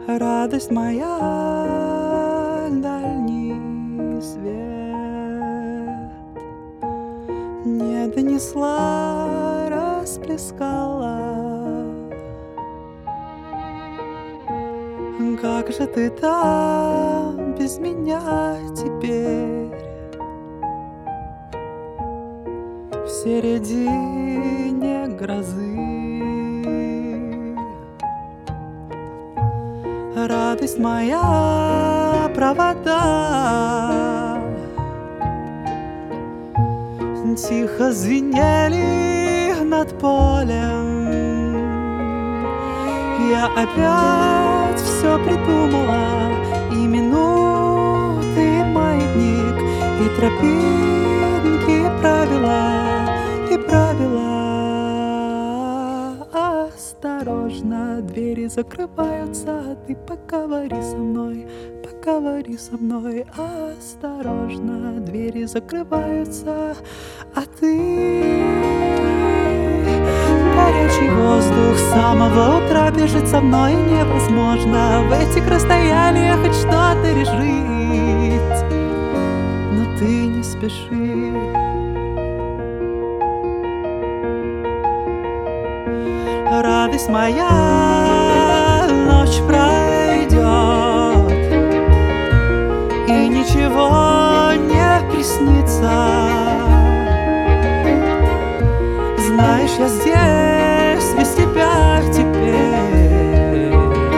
Радость моя, дальний свет не донесла, расплескала. Как же ты там без меня теперь? В середине грозы. Радость моя, провода тихо звенели над полем. Я опять все придумала, и минуты, и маятник, и тропинки, и правила. Осторожно, двери закрываются, а ты поговори со мной, поговори со мной. Осторожно, двери закрываются, а ты... Горячий воздух с самого утра бежит со мной, невозможно в этих расстояниях хоть что-то решить. Но ты не спеши. Радость моя, ночь пройдет, и ничего не приснится. Знаешь, я здесь без тебя теперь,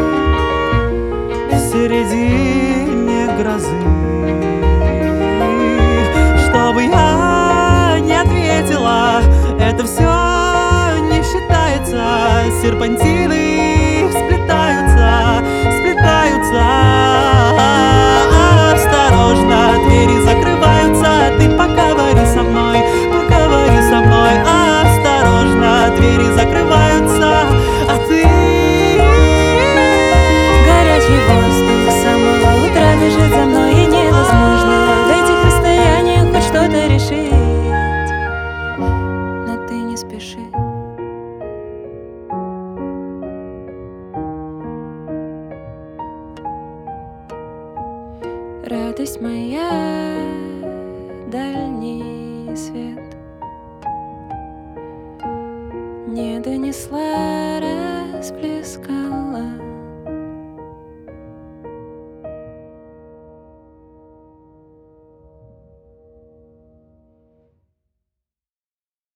в середине грозы. Что бы я не ответила, это все не считается. Серпантины сплетаются. Осторожно, двери закрываются, ты поговори со мной, поговори со мной. Осторожно, двери закрываются, а ты... Горячий воздух с самого утра бежит за мной, и невозможно в этих расстояниях хоть что-то решить. Но ты не спеши. Радость моя, дальний свет не донесла, расплескала.